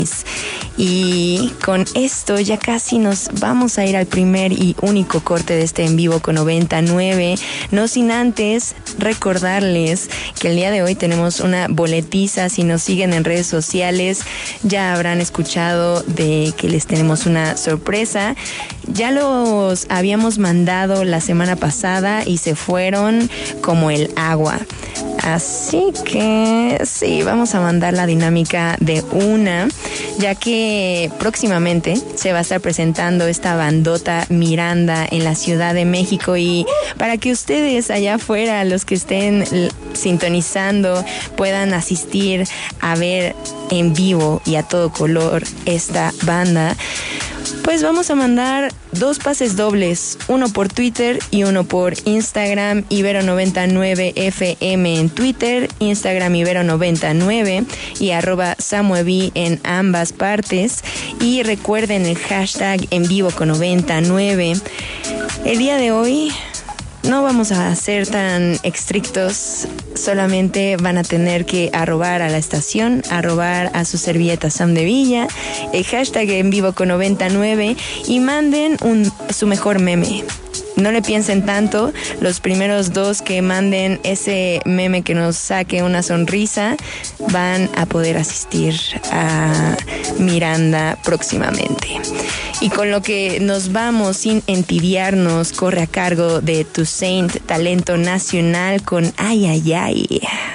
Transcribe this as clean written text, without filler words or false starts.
Y con esto ya casi nos vamos a ir al primer y único corte de este en vivo con 99, no sin antes recordarles que el día de hoy tenemos una boletiza. Si nos siguen en redes sociales ya habrán escuchado de que les tenemos una sorpresa. Ya los habíamos mandado la semana pasada y se fueron como el agua. Así que sí, vamos a mandar la dinámica de una, ya que próximamente se va a estar presentando esta bandota Miranda en la Ciudad de México, y para que ustedes allá afuera, los que estén sintonizando, puedan asistir a ver en vivo y a todo color esta banda, pues vamos a mandar 2 pases dobles, uno por Twitter y uno por Instagram. Ibero99FM en Twitter, Instagram Ibero99 y @SamueB en ambas partes. Y recuerden el hashtag en vivo con 99. El día de hoy no vamos a ser tan estrictos, solamente van a tener que arrobar a la estación, arrobar a su servilleta Sam de Villa, el hashtag en vivo con 99 y manden su mejor meme. No le piensen tanto, los primeros 2 que manden ese meme que nos saque una sonrisa van a poder asistir a Miranda próximamente. Y con lo que nos vamos sin entibiarnos, corre a cargo de Toussaint, talento nacional con Ay, ay, ay.